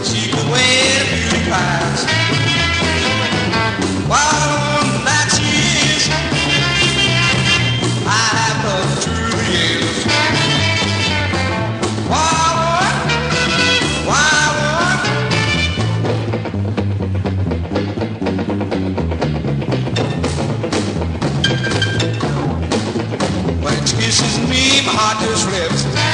See the way the beauty cries. What a woman that she is. I have loved through the years. Why, when she kisses me, my heart just slips.